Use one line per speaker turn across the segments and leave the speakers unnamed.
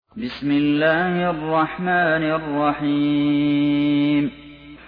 بسم الله الرحمن الرحيم.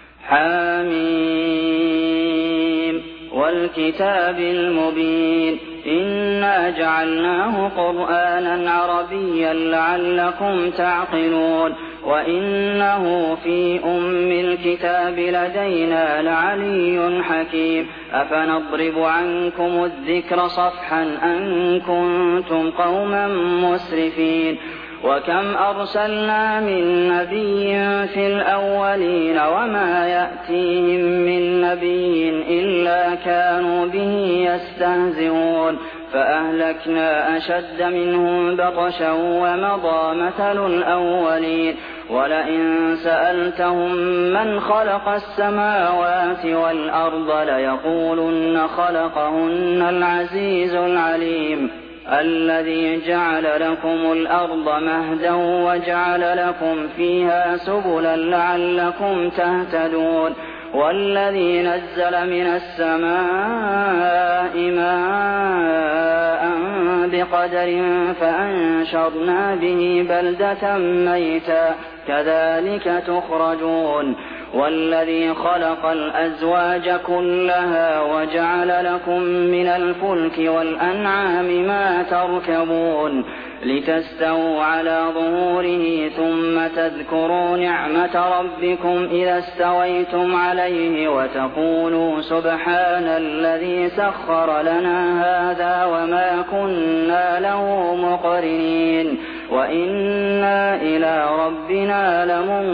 حميم والكتاب المبين إنا جعلناه قرآنا عربيا لعلكم تعقلون وإنه في أم الكتاب لدينا لعلي حكيم أفنضرب عنكم الذكر صفحا أن كنتم قوما مسرفين وكم أرسلنا من نبي في الأولين وما يأتيهم من نبي إلا كانوا به يستهزئون فأهلكنا أشد منهم بطشا ومضى مثل الأولين ولئن سألتهم من خلق السماوات والأرض ليقولن خلقهن العزيز العليم الذي جعل لكم الأرض مهدا وجعل لكم فيها سبلا لعلكم تهتدون والذي نزل من السماء ماء بقدر فأنشرنا به بلدة ميتا كذلك تخرجون والذي خلق الأزواج كلها وجعل لكم من الفلك والأنعام ما تركبون لتستووا على ظهوره ثم تذكروا نعمة ربكم إذا استويتم عليه وتقولوا سبحان الذي سخر لنا هذا وما كنا له مقرنين وإنا إلى ربنا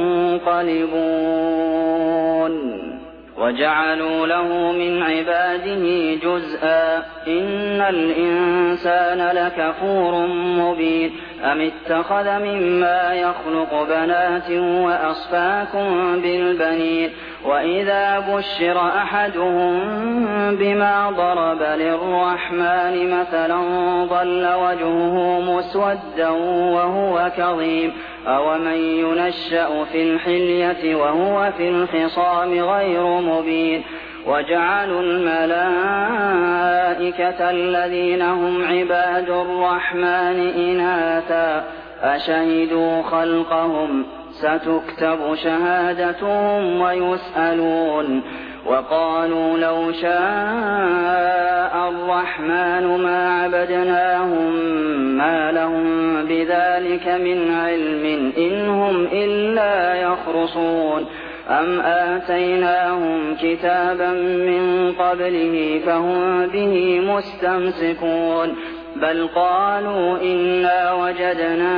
لمنقلبون وجعلوا له من عباده جزءا إن الإنسان لكفور مبين أم اتخذ مما يخلق بنات وأصفاكم بالبنين وإذا بشر أحدهم بما ضرب للرحمن مثلا ظل وجهه مسودا وهو كظيم أومن ينشأ في الحلية وهو في الخصام غير مبين وجعلوا الملائكة الذين هم عباد الرحمن إناثا أشهدوا خلقهم ستكتب شهادتهم ويسألون وقالوا لو شاء الرحمن ما عبدناهم ما لهم بذلك من علم إن هم إلا يخرصون أم آتيناهم كتابا من قبله فهم به مستمسكون بل قالوا إنا وجدنا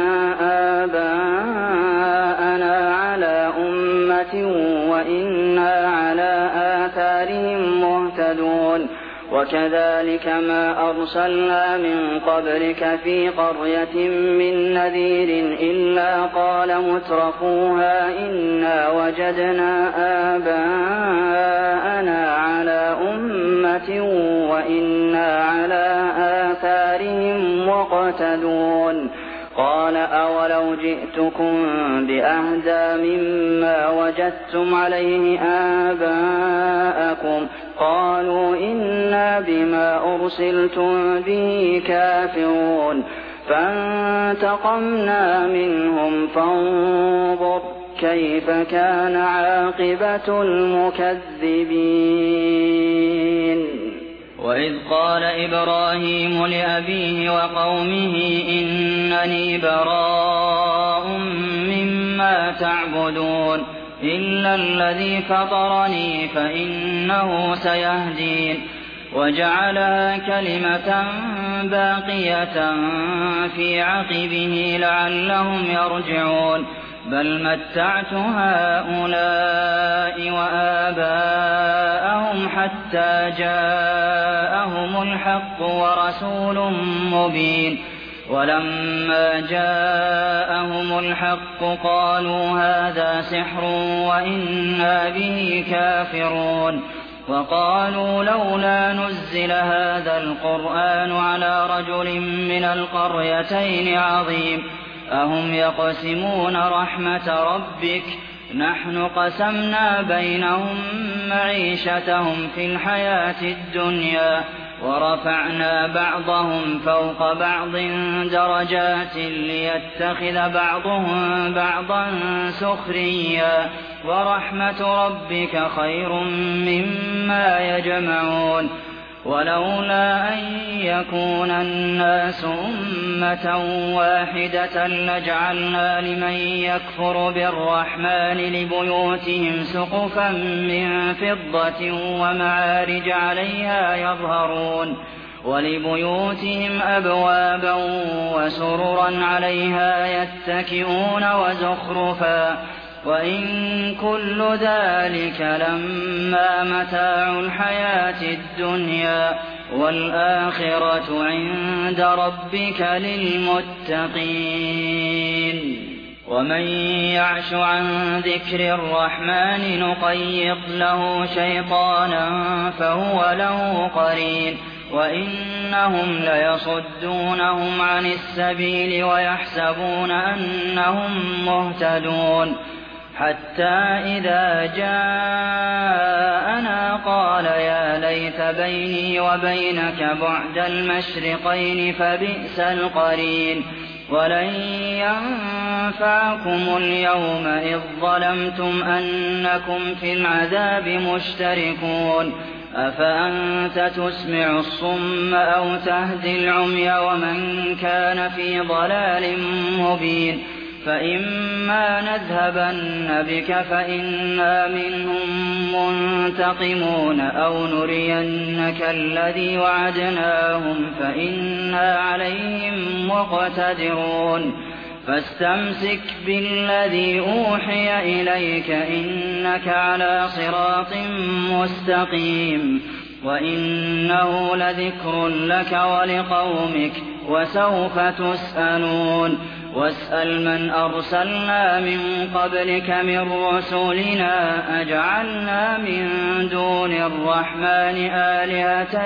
آباءنا على أمة وإنا على آثارهم مهتدون وكذلك ما أرسلنا من قبلك في قرية من نذير إلا قال مترفوها إنا وجدنا آباءنا على أمة وإنا على آثارهم مقتدون قال أولو جئتكم بأهدى مما وجدتم عليه آباءكم قالوا إنا بما أرسلتم به كافرون فانتقمنا منهم فانظر كيف كان عاقبة المكذبين
وإذ قال إبراهيم لأبيه وقومه إنني براء مما تعبدون إلا الذي فطرني فإنه سيهدين وجعلها كلمة باقية في عقبه لعلهم يرجعون بل متعت هؤلاء وآباءهم حتى جاءهم الحق ورسول مبين ولما جاءهم الحق قالوا هذا سحر وإنا به كافرون وقالوا لولا نزل هذا القرآن على رجل من القريتين عظيم أهم يقسمون رحمة ربك نحن قسمنا بينهم معيشتهم في الحياة الدنيا ورفعنا بعضهم فوق بعض درجات ليتخذ بعضهم بعضا سخريا ورحمة ربك خير مما يجمعون ولولا أن يكون الناس أمة واحدة لجعلنا لمن يكفر بالرحمن لبيوتهم سقفا من فضة ومعارج عليها يظهرون ولبيوتهم أبوابا وسررا عليها يتكئون وزخرفا وإن كل ذلك لما متاع الحياة الدنيا والآخرة عند ربك للمتقين ومن يعش عن ذكر الرحمن نقيض له شيطانا فهو له قرين وإنهم ليصدونهم عن السبيل ويحسبون أنهم مهتدون حتى إذا جاءنا قال يا ليت بيني وبينك بعد المشرقين فبئس القرين ولن ينفعكم اليوم إذ ظلمتم أنكم في العذاب مشتركون أفأنت تسمع الصم أو تهدي العمي ومن كان في ضلال مبين فإما نذهبن بك فإنا منهم منتقمون أو نرينك الذي وعدناهم فإنا عليهم مقتدرون فاستمسك بالذي أوحي إليك إنك على صراط مستقيم وإنه لذكر لك ولقومك وسوف تسألون واسأل من أرسلنا من قبلك من رسلنا أجعلنا من دون الرحمن آلهة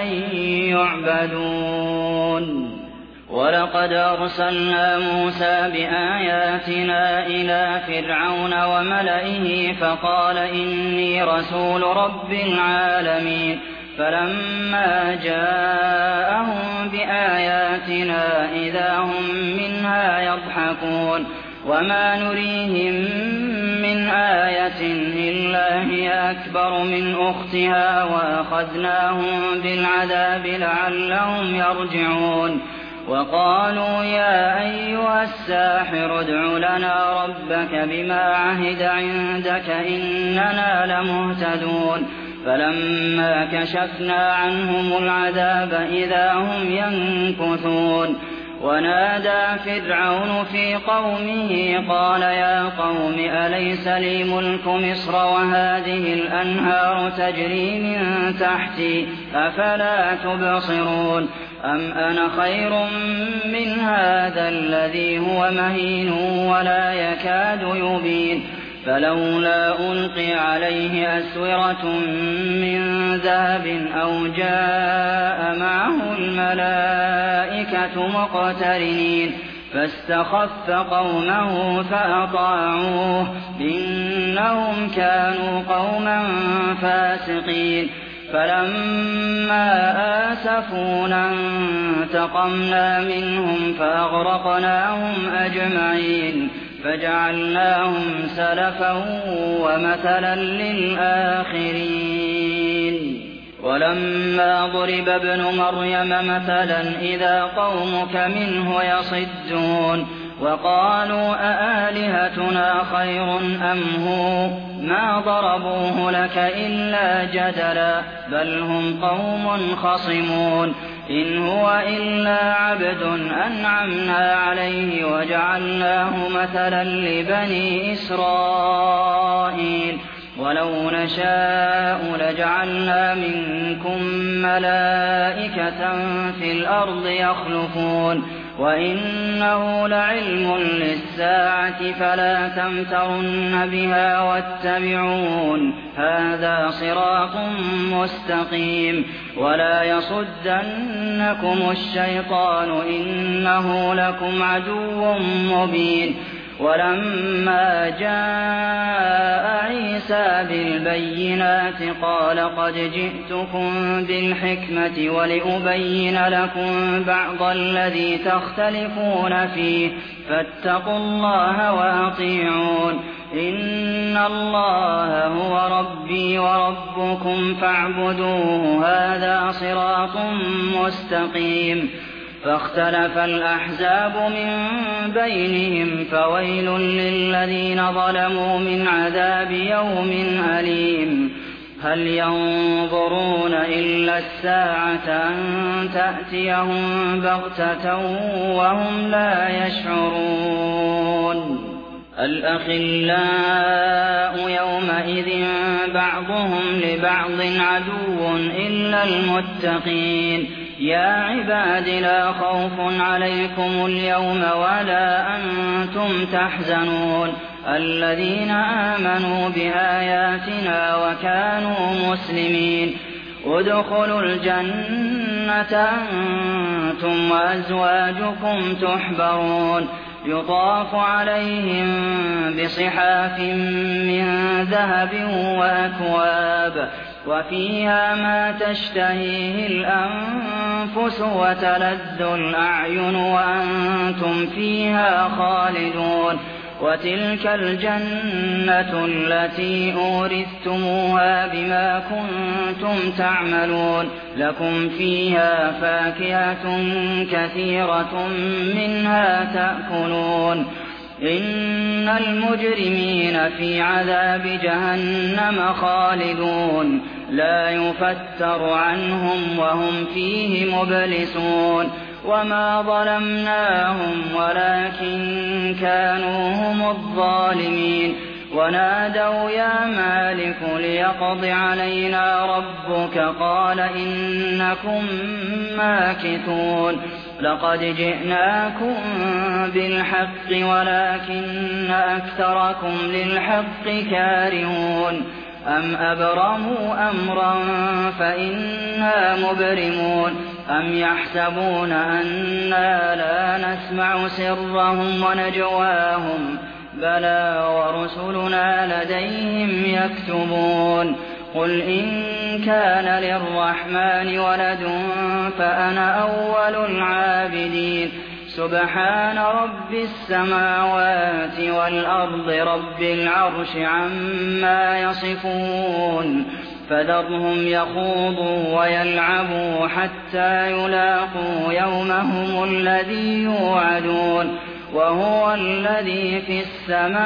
يعبدون ولقد أرسلنا موسى بآياتنا إلى فرعون وملئه فقال إني رسول رب العالمين فلما جاءهم بآياتنا إذا هم منها يضحكون وما نريهم من آية إلا هي أكبر من أختها وأخذناهم بالعذاب لعلهم يرجعون وقالوا يا أيها الساحر ادع لنا ربك بما عهد عندك إننا لمهتدون فلما كشفنا عنهم العذاب إذا هم ينكثون ونادى فرعون في قومه قال يا قوم أليس لي ملك مصر وهذه الأنهار تجري من تحتي أفلا تبصرون أم أنا خير من هذا الذي هو مهين ولا يكاد يبين فلولا ألقي عليه أسورة من ذهب أو جاء معه الملائكة مقترنين فاستخف قومه فأطاعوه إنهم كانوا قوما فاسقين فلما آسفونا انتقمنا منهم فأغرقناهم أجمعين فجعلناهم سلفا ومثلا للآخرين ولما ضرب ابن مريم مثلا إذا قومك منه يصدون وقالوا أآلهتنا خير أم هو ما ضربوه لك إلا جدلا بل هم قوم خصمون إن هو إلا عبد أنعمنا عليه وجعلناه مثلا لبني إسرائيل ولو نشاء لجعلنا منكم ملائكة في الأرض يخلفون وإنه لعلم للساعة فلا تمترن بها واتبعون هذا صراط مستقيم ولا يصدنكم الشيطان إنه لكم عدو مبين ولما جاء عيسى بالبينات قال قد جئتكم بالحكمة ولأبين لكم بعض الذي تختلفون فيه فاتقوا الله وأطيعون إن الله هو ربي وربكم فاعبدوه هذا صراط مستقيم فاختلف الأحزاب من بينهم فويل للذين ظلموا من عذاب يوم أليم هل ينظرون إلا الساعة أن تأتيهم بغتة وهم لا يشعرون الأخلاء يومئذ بعضهم لبعض عدو إلا المتقين يا عباد لا خوف عليكم اليوم ولا أنتم تحزنون الذين آمنوا بآياتنا وكانوا مسلمين ادخلوا الجنة أنتم وأزواجكم تحبرون يطاف عليهم بصحاف من ذهب وأكواب وفيها ما تشتهيه الأنفس وتلذ الأعين وأنتم فيها خالدون وتلك الجنة التي أورثتموها بما كنتم تعملون لكم فيها فاكهة كثيرة منها تأكلون إن المجرمين في عذاب جهنم خالدون لا يفتر عنهم وهم فيه مبلسون وما ظلمناهم ولكن كانوا هم الظالمين ونادوا يا مالك ليقض علينا ربك قال إنكم ماكثون لقد جئناكم بالحق ولكن أكثركم للحق كارهون أم أبرموا أمرا فإنا مبرمون أم يحسبون أنا لا نسمع سرهم ونجواهم بلى ورسلنا لديهم يكتبون قل إن كان للرحمن ولد فأنا أول العابدين سبحان رب السماوات والأرض رب العرش عما يصفون فذرهم يخوضوا ويلعبوا حتى يلاقوا يومهم الذي يوعدون وهو الذي في السماء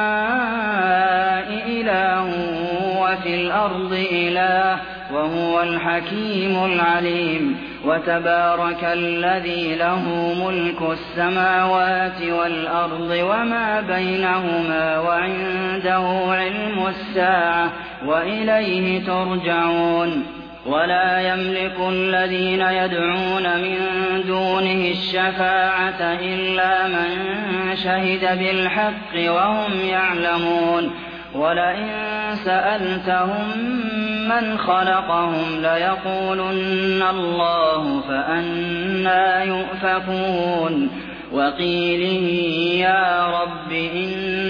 إله وفي الأرض إله وهو الحكيم العليم وتبارك الذي له ملك السماوات والأرض وما بينهما وعنده علم الساعة وإليه ترجعون ولا يملك الذين يدعون من دونه الشفاعة إلا من شهد بالحق وهم يعلمون ولئن سألتهم من خلقهم ليقولن الله فأنى يؤفكون وقيله يا رب إن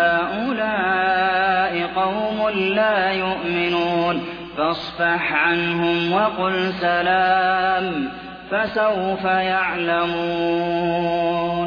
هؤلاء قوم لا يؤمنون فاصفح عنهم وقل سلام فسوف يعلمون